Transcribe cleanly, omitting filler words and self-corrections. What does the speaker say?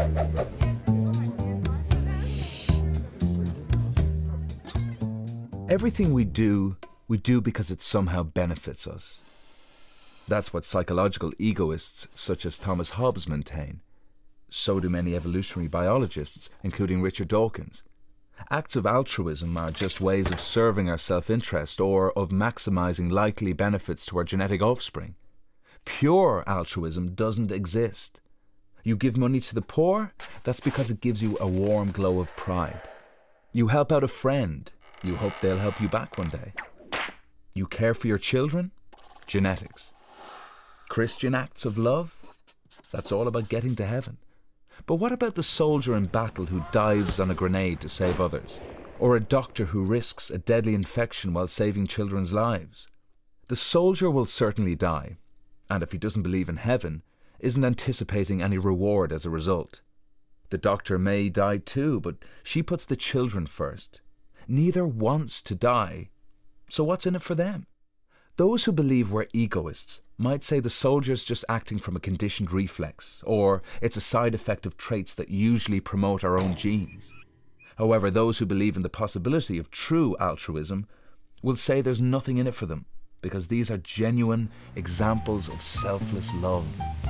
Everything we do because it somehow benefits us. That's what psychological egoists such as Thomas Hobbes maintain. So do many evolutionary biologists, including Richard Dawkins. Acts of altruism are just ways of serving our self-interest or of maximizing likely benefits to our genetic offspring. Pure altruism doesn't exist. You give money to the poor, that's because it gives you a warm glow of pride. You help out a friend, you hope they'll help you back one day. You care for your children, genetics. Christian acts of love, that's all about getting to heaven. But what about the soldier in battle who dives on a grenade to save others? Or a doctor who risks a deadly infection while saving children's lives? The soldier will certainly die, and if he doesn't believe in heaven, isn't anticipating any reward as a result. The doctor may die too, but she puts the children first. Neither wants to die, so what's in it for them? Those who believe we're egoists might say the soldier's just acting from a conditioned reflex, or it's a side effect of traits that usually promote our own genes. However, those who believe in the possibility of true altruism will say there's nothing in it for them, because these are genuine examples of selfless love.